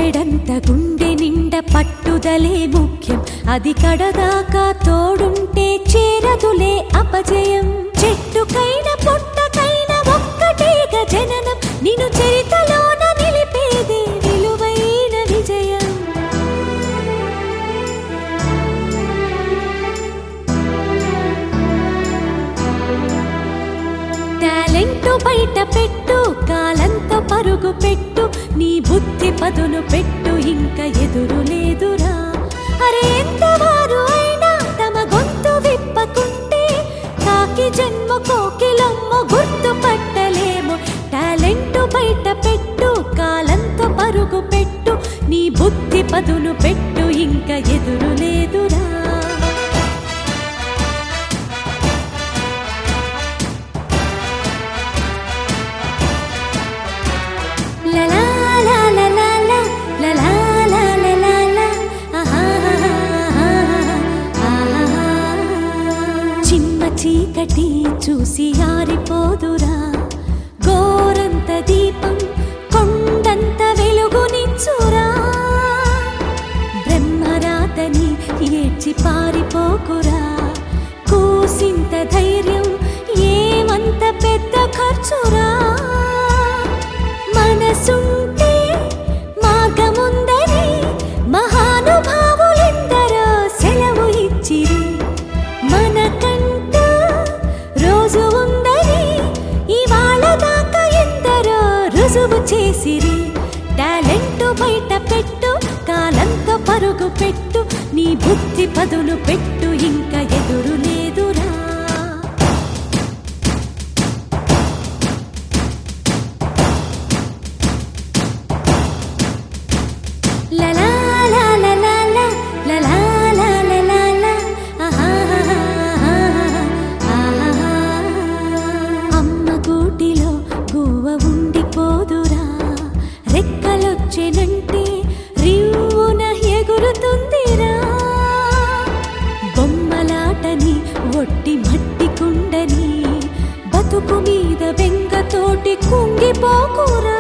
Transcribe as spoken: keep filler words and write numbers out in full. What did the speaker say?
గుప్పెడంత గుండె నిండ పట్టుదలే ముఖ్యం, అది కడదాకా తోడుంటే చేరదులే అపజయం. చెట్టుకైన పుట్టకైన ఒక్కటేగా జననం, నిన్ను చరితలోన నిలిపేదే విలువైన విజయం. టాలెంట్ బయట పెట్టు, కాలంతో పరుగు పెట్టు, నీ బుద్ధి పదును పెట్టు, ఇంకా ఎదురు లేదురా. అరే ఎంతవారు అయినా తమ గొంతు విప్పకుంటే కాకి జన్మ కోకిలమ్మ గుర్తు పట్టలేము. టాలెంట్ బయట పెట్టు, కాలంతో పరుగు పెట్టు, నీ బుద్ధి పదును పెట్టు, ఇంకా ఎదురు లేదురా. చిమ్మ చీకటి చూసి ఆరిపోదురా, గోరంత దీపం కొండంత వెలుగునిచ్చురా. బ్రహ్మరాతని ఏడ్చి పారిపోకురా, కూసింత ధైర్యం ఏమంత పెద్ద ఖర్చురా. మనసుంటే మార్గముందని మహానుభావులెందరో సెలవు ఇచ్చిరి. మనకంటూ రోజు ఉందని ఇవాళ దాకా ఎందరో రుజువు చేసిరి. టాలెంట్ బయట పెట్టు, కాలంతో పరుగు పెట్టు, నీ బుద్ధి పదును పెట్టు, ఇంకా ఎదురు లేదురా. అమ్మ గూటిలో గువ్వ ఉండిపోదురా, రెక్కలొచ్చెనంటే రివ్వున ఎగురుతుందిరా. బొమ్మలాటని ఒట్టి మట్టి కుండని బతుకు మీద బెంగతోటి కుంగిపోకురా.